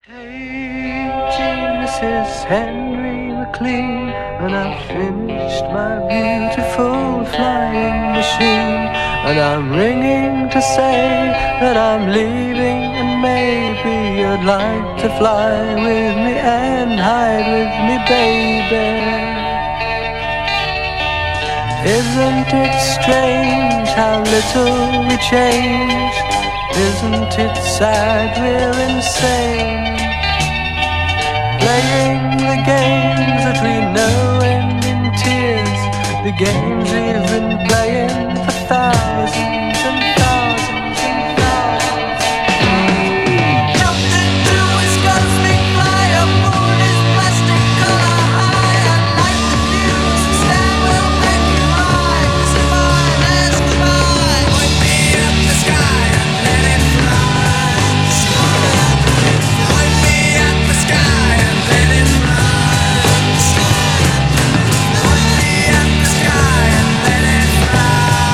Hey, Mrs. Henry McLean, and I've finished my beautiful flying machine, and I'm ringing to say that I'm leaving, and maybe you'd like to fly with me and hide with me, baby. Isn't it strange how little we change? Isn't it sad we're insane? Playing the games that we know end in tears, the games we've been playing for thousands and thousands and thousands. Jump into his cosmic fly aboard his plastic color high. I'd like the views and stand will make you high. Smile as goodbye. Point me up the sky and let it fly. Point me up the sky and let it fly. Point me up the sky and let it fly.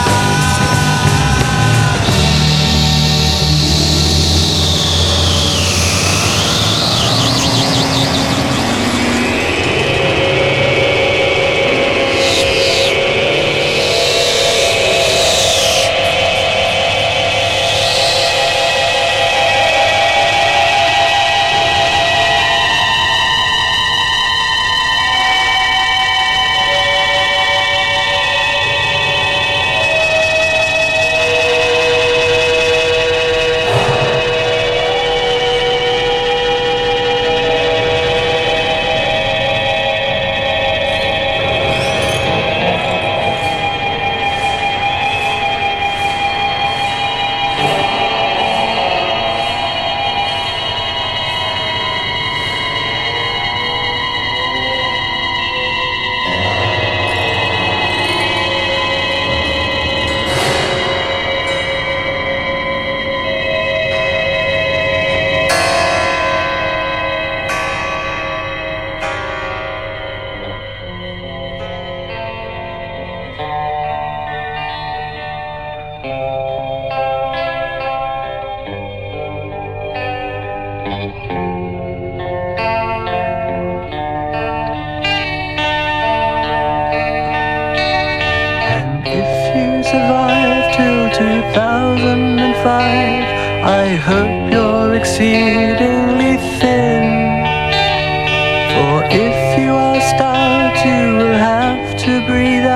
And if you survive till 2005, I hope you're exceedingly thin. For if you are starved, you will have to breathe